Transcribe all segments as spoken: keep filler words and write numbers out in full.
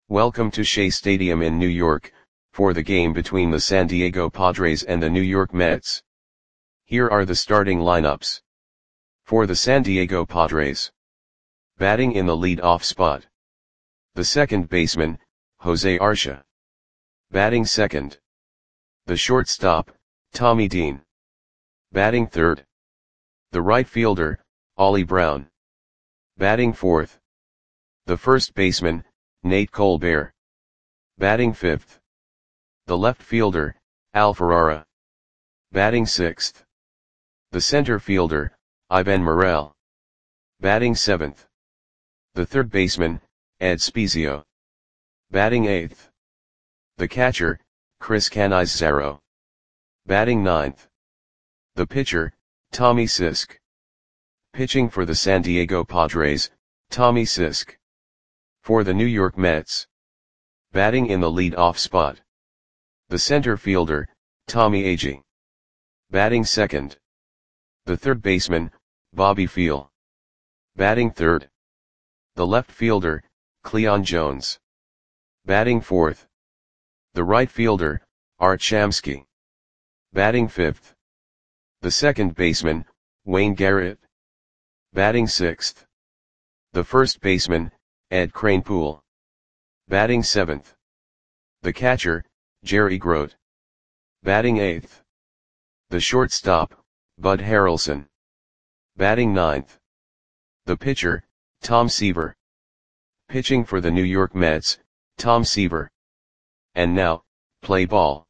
Welcome to Shea Stadium in New York, for the game between the San Diego Padres and the New York Mets. Here are the starting lineups. For the San Diego Padres. Batting in the lead-off spot. The second baseman, Jose Arcia. Batting second. The shortstop, Tommy Dean. Batting third. The right fielder, Ollie Brown. Batting fourth. The first baseman, Nate Colbert. Batting fifth. The left fielder, Al Ferrara. Batting sixth. The center fielder, Ivan Morel. Batting seventh. The third baseman, Ed Spezio. Batting eighth. The catcher, Chris Canizaro. Batting ninth. The pitcher, Tommy Sisk. Pitching for the San Diego Padres, Tommy Sisk. For the New York Mets. Batting in the lead-off spot. The center fielder, Tommy Agee. Batting second. The third baseman, Bobby Feal. Batting third. The left fielder, Cleon Jones. Batting fourth. The right fielder, Art Shamsky. Batting fifth. The second baseman, Wayne Garrett. Batting sixth. The first baseman, Ed Kranepool. Batting seventh. The catcher, Jerry Grote. Batting eighth. The shortstop, Bud Harrelson. Batting ninth. The pitcher, Tom Seaver. Pitching for the New York Mets, Tom Seaver. And now, play ball.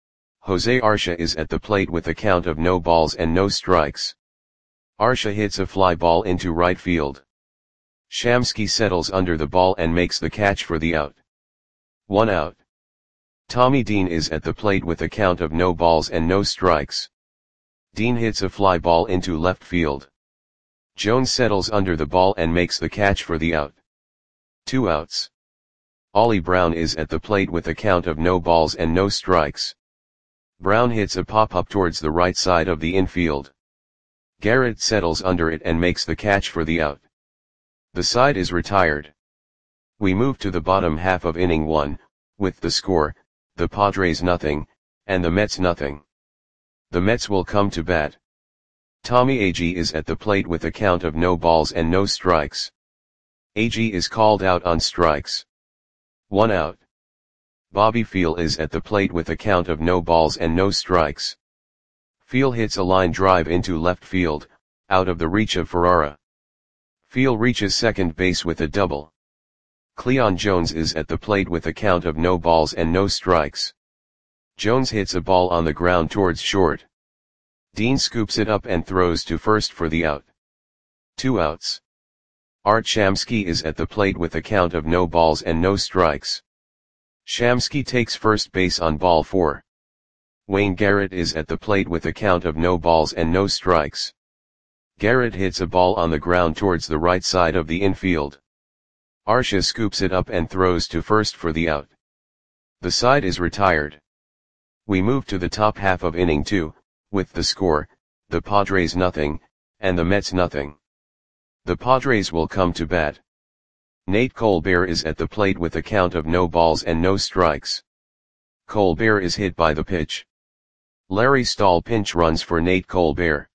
Jose Arcia is at the plate with a count of no balls and no strikes. Arcia hits a fly ball into right field. Shamsky settles under the ball and makes the catch for the out. One out. Tommy Dean is at the plate with a count of no balls and no strikes. Dean hits a fly ball into left field. Jones settles under the ball and makes the catch for the out. Two outs. Ollie Brown is at the plate with a count of no balls and no strikes. Brown hits a pop-up towards the right side of the infield. Garrett settles under it and makes the catch for the out. The side is retired. We move to the bottom half of inning one, with the score, the Padres nothing, and the Mets nothing. The Mets will come to bat. Tommy Agee is at the plate with a count of no balls and no strikes. Agee is called out on strikes. One out. Bobby Feal is at the plate with a count of no balls and no strikes. Feal hits a line drive into left field, out of the reach of Ferrara. Feal reaches second base with a double. Cleon Jones is at the plate with a count of no balls and no strikes. Jones hits a ball on the ground towards short. Dean scoops it up and throws to first for the out. Two outs. Art Shamsky is at the plate with a count of no balls and no strikes. Shamsky takes first base on ball four. Wayne Garrett is at the plate with a count of no balls and no strikes. Garrett hits a ball on the ground towards the right side of the infield. Arcia scoops it up and throws to first for the out. The side is retired. We move to the top half of inning two, with the score, the Padres nothing, and the Mets nothing. The Padres will come to bat. Nate Colbert is at the plate with a count of no balls and no strikes. Colbert is hit by the pitch. Larry Stahl pinch runs for Nate Colbert.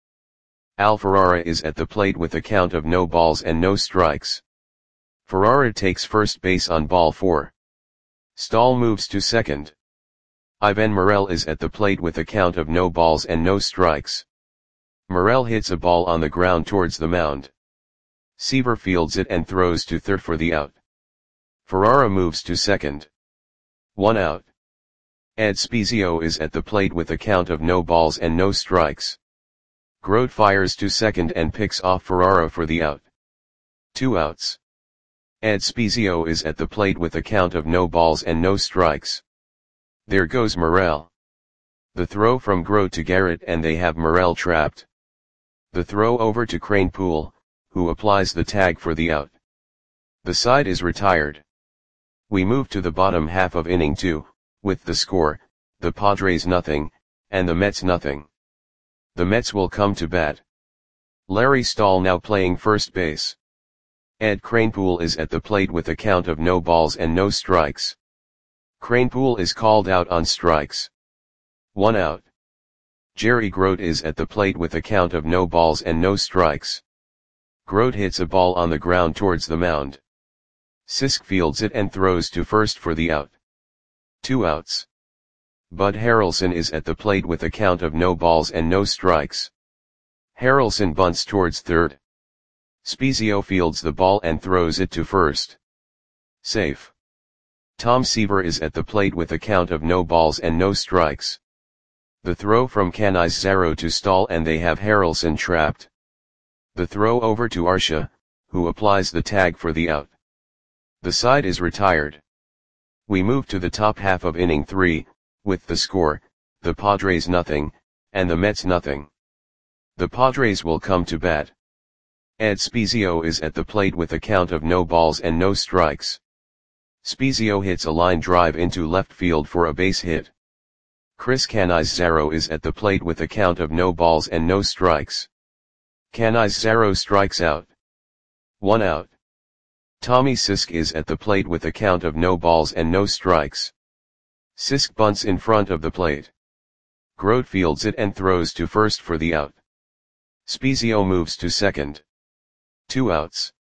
Al Ferrara is at the plate with a count of no balls and no strikes. Ferrara takes first base on ball four. Stahl moves to second. Ivan Morel is at the plate with a count of no balls and no strikes. Morel hits a ball on the ground towards the mound. Seaver fields it and throws to third for the out. Ferrara moves to second. One out. Ed Spezio is at the plate with a count of no balls and no strikes. Grote fires to second and picks off Ferrara for the out. Two outs. Ed Spezio is at the plate with a count of no balls and no strikes. There goes Morel. The throw from Grote to Garrett and they have Morel trapped. The throw over to Kranepool, who applies the tag for the out. The side is retired. We move to the bottom half of inning two, with the score, the Padres nothing, and the Mets nothing. The Mets will come to bat. Larry Stahl now playing first base. Ed Kranepool is at the plate with a count of no balls and no strikes. Kranepool is called out on strikes. One out. Jerry Grote is at the plate with a count of no balls and no strikes. Grote hits a ball on the ground towards the mound. Sisk fields it and throws to first for the out. Two outs. Bud Harrelson is at the plate with a count of no balls and no strikes. Harrelson bunts towards third. Spiezio fields the ball and throws it to first. Safe. Tom Seaver is at the plate with a count of no balls and no strikes. The throw from Canizares to Stahl and they have Harrelson trapped. The throw over to Arcia, who applies the tag for the out. The side is retired. We move to the top half of inning three, with the score, the Padres nothing, and the Mets nothing. The Padres will come to bat. Ed Spiezio is at the plate with a count of no balls and no strikes. Spiezio hits a line drive into left field for a base hit. Chris Canizares is at the plate with a count of no balls and no strikes. Canizares strikes out. One out. Tommy Sisk is at the plate with a count of no balls and no strikes. Sisk bunts in front of the plate. Grote fields it and throws to first for the out. Spiezio moves to second. Two outs.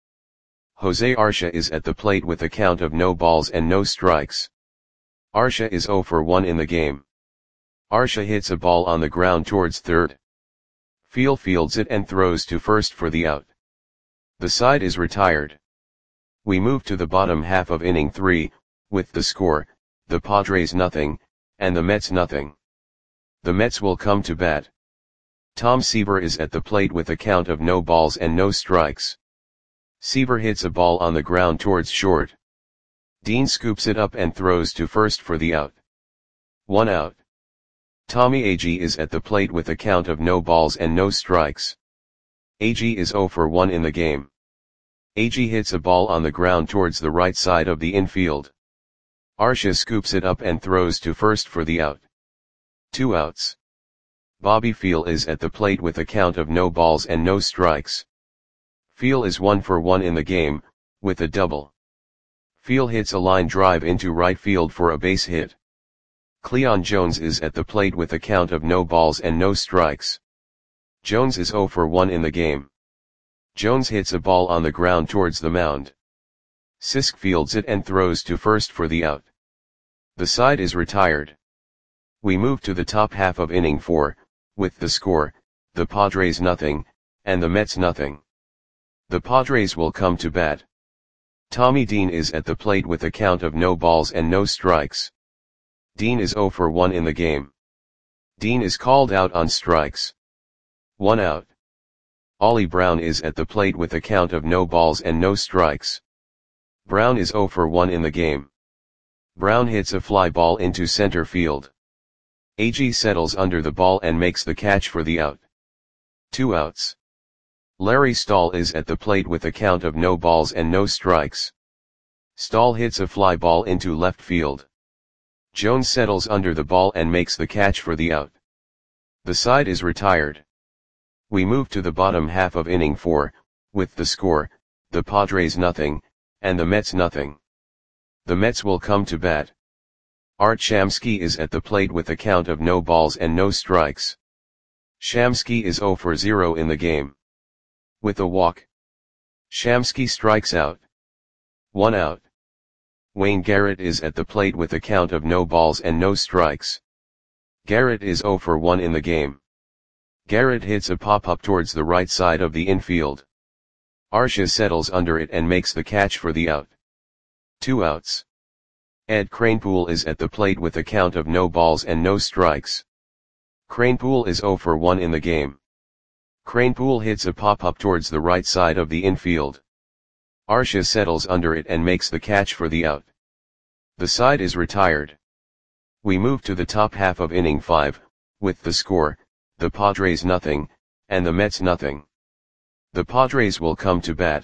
Jose Arcia is at the plate with a count of no balls and no strikes. Arcia is zero for one in the game. Arcia hits a ball on the ground towards third. Field fields it and throws to first for the out. The side is retired. We move to the bottom half of inning three, with the score, the Padres nothing, and the Mets nothing. The Mets will come to bat. Tom Seaver is at the plate with a count of no balls and no strikes. Seaver hits a ball on the ground towards short. Dean scoops it up and throws to first for the out. One out. Tommy Agee is at the plate with a count of no balls and no strikes. Agee is zero for one in the game. Agee hits a ball on the ground towards the right side of the infield. Arcia scoops it up and throws to first for the out. Two outs. Bobby Feal is at the plate with a count of no balls and no strikes. Feal is one for one in the game, with a double. Feal hits a line drive into right field for a base hit. Cleon Jones is at the plate with a count of no balls and no strikes. Jones is zero for one in the game. Jones hits a ball on the ground towards the mound. Sisk fields it and throws to first for the out. The side is retired. We move to the top half of inning four, with the score, the Padres nothing, and the Mets nothing. The Padres will come to bat. Tommy Dean is at the plate with a count of no balls and no strikes. Dean is zero for one in the game. Dean is called out on strikes. One out. Ollie Brown is at the plate with a count of no balls and no strikes. Brown is zero for one in the game. Brown hits a fly ball into center field. Agee settles under the ball and makes the catch for the out. Two outs. Larry Stahl is at the plate with a count of no balls and no strikes. Stahl hits a fly ball into left field. Jones settles under the ball and makes the catch for the out. The side is retired. We move to the bottom half of inning four, with the score, the Padres nothing, and the Mets nothing. The Mets will come to bat. Art Shamsky is at the plate with a count of no balls and no strikes. Shamsky is zero for zero in the game. With a walk. Shamsky strikes out. One out. Wayne Garrett is at the plate with a count of no balls and no strikes. Garrett is zero for one in the game. Garrett hits a pop-up towards the right side of the infield. Arcia settles under it and makes the catch for the out. Two outs. Ed Kranepool is at the plate with a count of no balls and no strikes. Kranepool is zero for one in the game. Kranepool hits a pop-up towards the right side of the infield. Arcia settles under it and makes the catch for the out. The side is retired. We move to the top half of inning five, with the score, the Padres nothing, and the Mets nothing. The Padres will come to bat.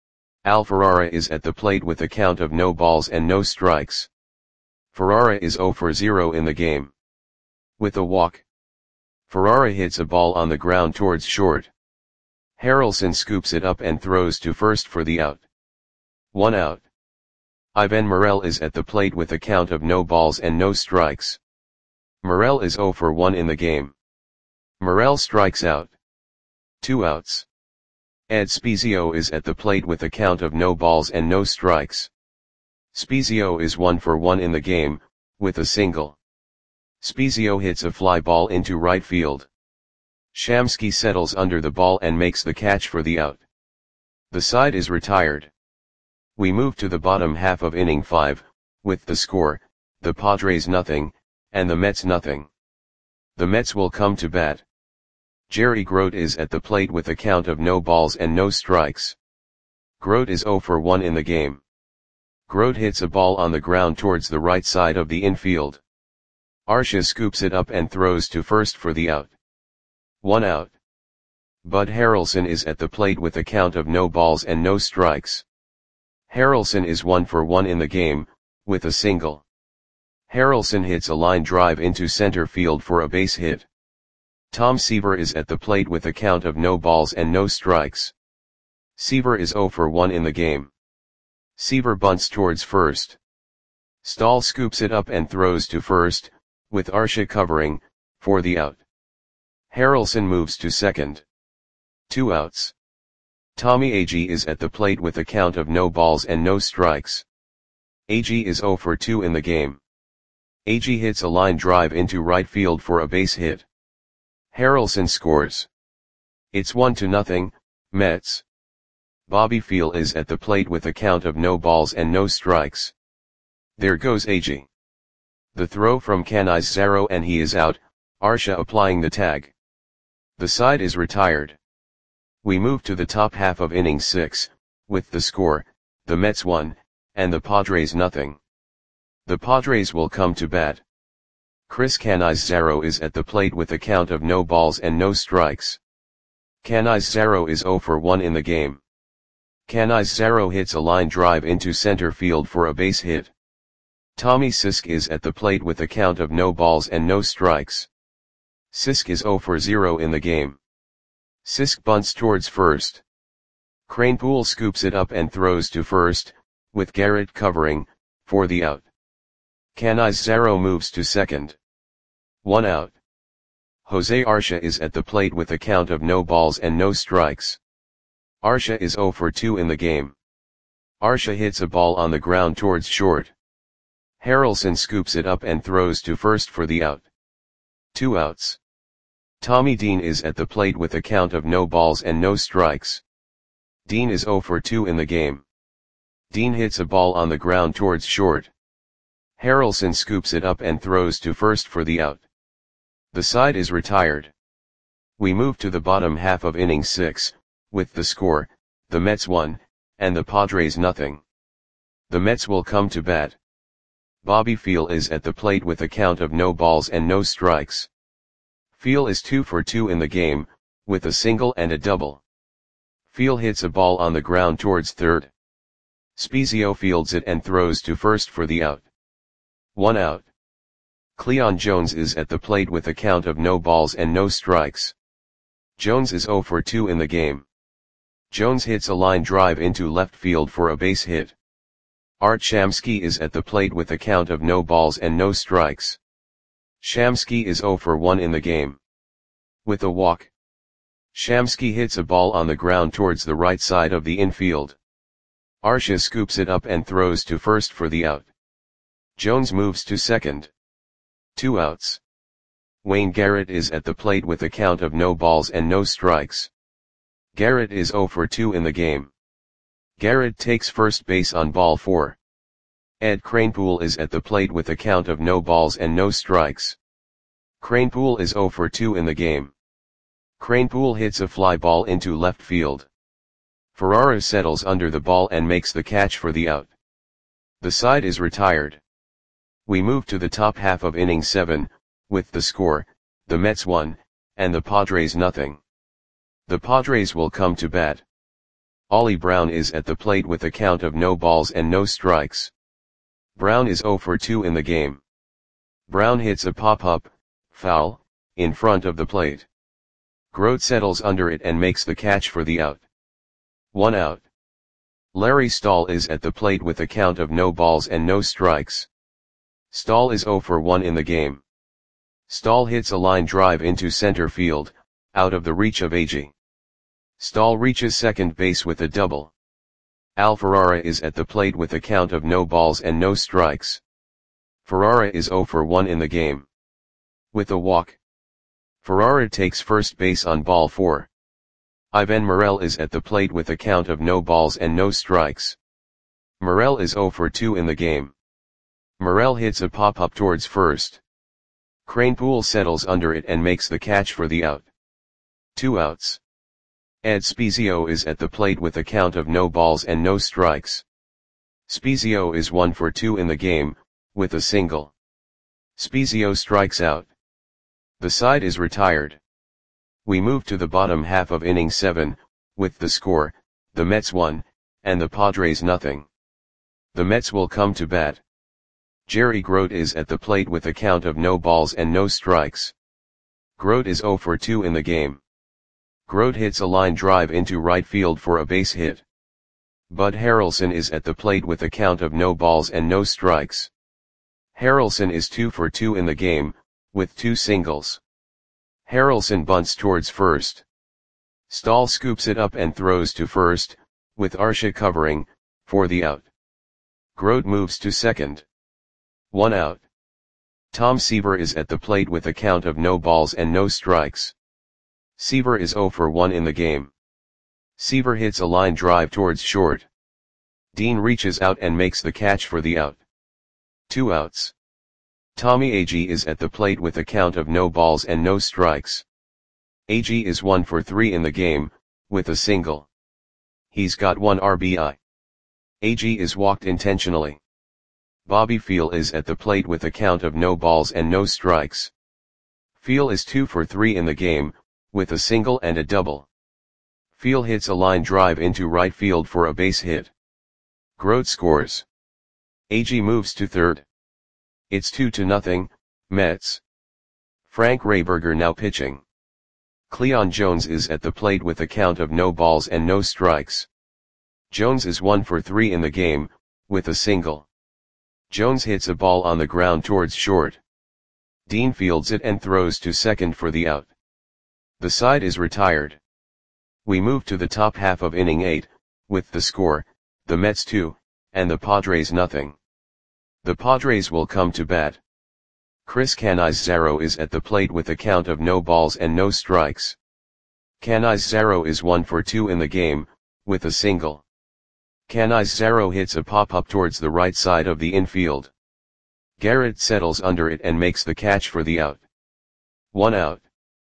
Al Ferrara is at the plate with a count of no balls and no strikes. Ferrara is zero for zero in the game. With a walk. Ferrara hits a ball on the ground towards short. Harrelson scoops it up and throws to first for the out. One out. Ivan Morel is at the plate with a count of no balls and no strikes. Morel is zero for one in the game. Morel strikes out. Two outs. Ed Spezio is at the plate with a count of no balls and no strikes. Spezio is one for one in the game, with a single. Spezio hits a fly ball into right field. Shamsky settles under the ball and makes the catch for the out. The side is retired. We move to the bottom half of inning five, with the score, the Padres nothing, and the Mets nothing. The Mets will come to bat. Jerry Grote is at the plate with a count of no balls and no strikes. Grote is zero for one in the game. Grote hits a ball on the ground towards the right side of the infield. Arcia scoops it up and throws to first for the out. One out. Bud Harrelson is at the plate with a count of no balls and no strikes. Harrelson is one for one in the game, with a single. Harrelson hits a line drive into center field for a base hit. Tom Seaver is at the plate with a count of no balls and no strikes. Seaver is zero for one in the game. Seaver bunts towards first. Stahl scoops it up and throws to first, with Arcia covering, for the out. Harrelson moves to second. Two outs. Tommy Agee is at the plate with a count of no balls and no strikes. Agee is zero for two in the game. Agee hits a line drive into right field for a base hit. Harrelson scores. It's one to nothing, Mets. Bobby Field is at the plate with a count of no balls and no strikes. There goes Agee. The throw from Canizaro and he is out, Arcia applying the tag. The side is retired. We move to the top half of inning six, with the score, the Mets one, and the Padres nothing. The Padres will come to bat. Chris Canizaro is at the plate with a count of no balls and no strikes. Canizaro is zero for one in the game. Canizaro hits a line drive into center field for a base hit. Tommy Sisk is at the plate with a count of no balls and no strikes. Sisk is zero for zero in the game. Sisk bunts towards first. Kranepool scoops it up and throws to first, with Garrett covering, for the out. Canizaro moves to second. One out. Jose Arcia is at the plate with a count of no balls and no strikes. Arcia is zero for two in the game. Arcia hits a ball on the ground towards short. Harrelson scoops it up and throws to first for the out. Two outs. Tommy Dean is at the plate with a count of no balls and no strikes. Dean is zero for two in the game. Dean hits a ball on the ground towards short. Harrelson scoops it up and throws to first for the out. The side is retired. We move to the bottom half of inning six, with the score, the Mets one, and the Padres nothing. The Mets will come to bat. Bobby Field is at the plate with a count of no balls and no strikes. Field is two for two in the game, with a single and a double. Field hits a ball on the ground towards third. Spezio fields it and throws to first for the out. One out. Cleon Jones is at the plate with a count of no balls and no strikes. Jones is zero for two in the game. Jones hits a line drive into left field for a base hit. Art Shamsky is at the plate with a count of no balls and no strikes. Shamsky is zero for one in the game. With a walk. Shamsky hits a ball on the ground towards the right side of the infield. Arcia scoops it up and throws to first for the out. Jones moves to second. Two outs. Wayne Garrett is at the plate with a count of no balls and no strikes. Garrett is zero for two in the game. Garrett takes first base on ball four. Ed Kranepool is at the plate with a count of no balls and no strikes. Kranepool is zero for two in the game. Kranepool hits a fly ball into left field. Ferrara settles under the ball and makes the catch for the out. The side is retired. We move to the top half of inning seven, with the score, the Mets one, and the Padres nothing. The Padres will come to bat. Ollie Brown is at the plate with a count of no balls and no strikes. Brown is zero for two in the game. Brown hits a pop-up, foul, in front of the plate. Grote settles under it and makes the catch for the out. One out. Larry Stahl is at the plate with a count of no balls and no strikes. Stahl is zero for one in the game. Stahl hits a line drive into center field, out of the reach of A G. Stahl reaches second base with a double. Al Ferrara is at the plate with a count of no balls and no strikes. Ferrara is zero for one in the game. With a walk, Ferrara takes first base on ball four. Ivan Morel is at the plate with a count of no balls and no strikes. Morel is zero for two in the game. Morel hits a pop-up towards first. Kranepool settles under it and makes the catch for the out. Two outs. Ed Spezio is at the plate with a count of no balls and no strikes. Spezio is one for two in the game, with a single. Spezio strikes out. The side is retired. We move to the bottom half of inning seven, with the score, the Mets one, and the Padres nothing. The Mets will come to bat. Jerry Grote is at the plate with a count of no balls and no strikes. Grote is zero for two in the game. Grote hits a line drive into right field for a base hit. Bud Harrelson is at the plate with a count of no balls and no strikes. Harrelson is two for two in the game, with two singles. Harrelson bunts towards first. Stahl scoops it up and throws to first, with Arcia covering, for the out. Grote moves to second. One out. Tom Seaver is at the plate with a count of no balls and no strikes. Seaver is zero for one in the game. Seaver hits a line drive towards short. Dean reaches out and makes the catch for the out. Two outs. Tommy Agee is at the plate with a count of no balls and no strikes. Agee is one for three in the game, with a single. He's got one R B I. Agee is walked intentionally. Bobby Feal is at the plate with a count of no balls and no strikes. Feal is two for three in the game, with a single and a double. Feal hits a line drive into right field for a base hit. Grote scores. Agee moves to third. It's two to nothing, Mets. Frank Rayberger now pitching. Cleon Jones is at the plate with a count of no balls and no strikes. Jones is one for three in the game, with a single. Jones hits a ball on the ground towards short. Dean fields it and throws to second for the out. The side is retired. We move to the top half of inning eight, with the score, the Mets two, and the Padres nothing. The Padres will come to bat. Chris Canizaro is at the plate with a count of no balls and no strikes. Canizaro is one for two in the game, with a single. Canizaro hits a pop-up towards the right side of the infield. Garrett settles under it and makes the catch for the out. One out.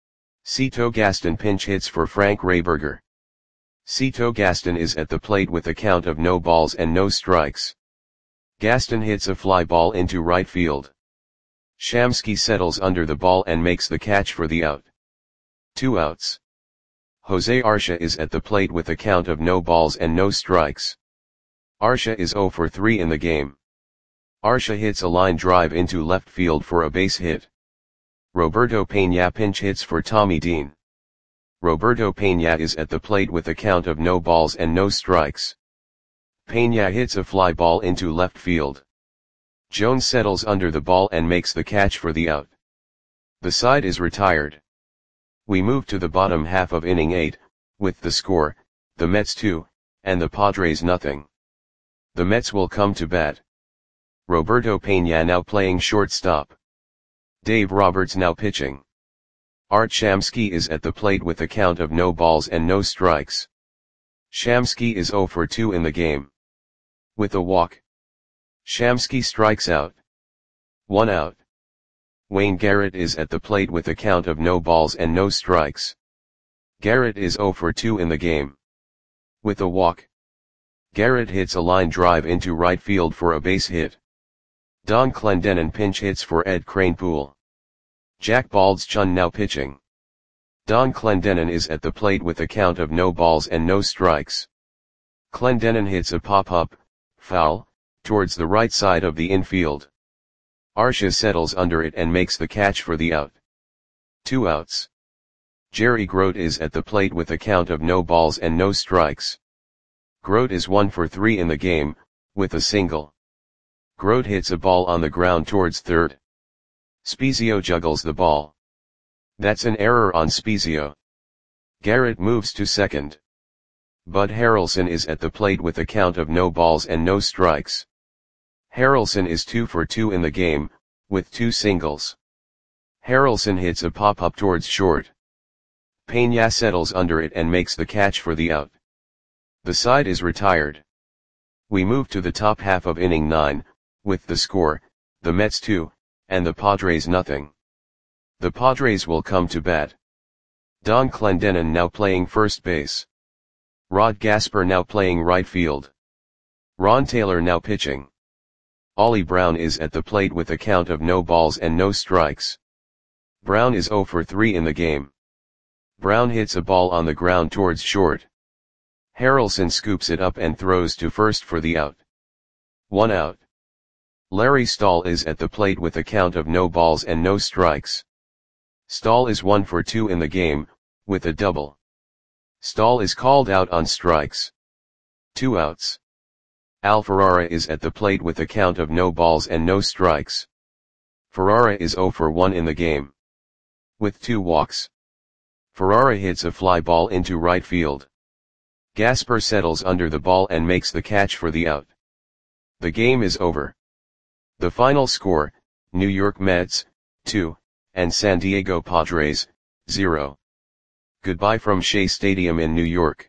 Cito Gaston pinch hits for Frank Rayberger. Cito Gaston is at the plate with a count of no balls and no strikes. Gaston hits a fly ball into right field. Shamsky settles under the ball and makes the catch for the out. Two outs. Jose Arcia is at the plate with a count of no balls and no strikes. Arcia is zero for three in the game. Arcia hits a line drive into left field for a base hit. Roberto Peña pinch hits for Tommy Dean. Roberto Peña is at the plate with a count of no balls and no strikes. Peña hits a fly ball into left field. Jones settles under the ball and makes the catch for the out. The side is retired. We move to the bottom half of inning eight, with the score, the Mets two, and the Padres nothing. The Mets will come to bat. Roberto Peña now playing shortstop. Dave Roberts now pitching. Art Shamsky is at the plate with a count of no balls and no strikes. Shamsky is zero for two in the game. With a walk, Shamsky strikes out. One out. Wayne Garrett is at the plate with a count of no balls and no strikes. Garrett is zero for two in the game. With a walk, Garrett hits a line drive into right field for a base hit. Don Clendenon pinch hits for Ed Kranepool. Jack Baldschun now pitching. Don Clendenon is at the plate with a count of no balls and no strikes. Clendenon hits a pop-up, foul, towards the right side of the infield. Arcia settles under it and makes the catch for the out. Two outs. Jerry Grote is at the plate with a count of no balls and no strikes. Grote is one for three in the game, with a single. Grote hits a ball on the ground towards third. Spezio juggles the ball. That's an error on Spezio. Garrett moves to second. Bud Harrelson is at the plate with a count of no balls and no strikes. Harrelson is two for two in the game, with two singles. Harrelson hits a pop-up towards short. Peña settles under it and makes the catch for the out. The side is retired. We move to the top half of inning nine, with the score, the Mets two, and the Padres nothing. The Padres will come to bat. Don Clendenon now playing first base. Rod Gasper now playing right field. Ron Taylor now pitching. Ollie Brown is at the plate with a count of no balls and no strikes. Brown is zero for three in the game. Brown hits a ball on the ground towards short. Harrelson scoops it up and throws to first for the out. One out. Larry Stahl is at the plate with a count of no balls and no strikes. Stahl is one for two in the game, with a double. Stahl is called out on strikes. Two outs. Al Ferrara is at the plate with a count of no balls and no strikes. Ferrara is zero for one in the game. With two walks. Ferrara hits a fly ball into right field. Gasper settles under the ball and makes the catch for the out. The game is over. The final score, New York Mets, two, and San Diego Padres, zero. Goodbye from Shea Stadium in New York.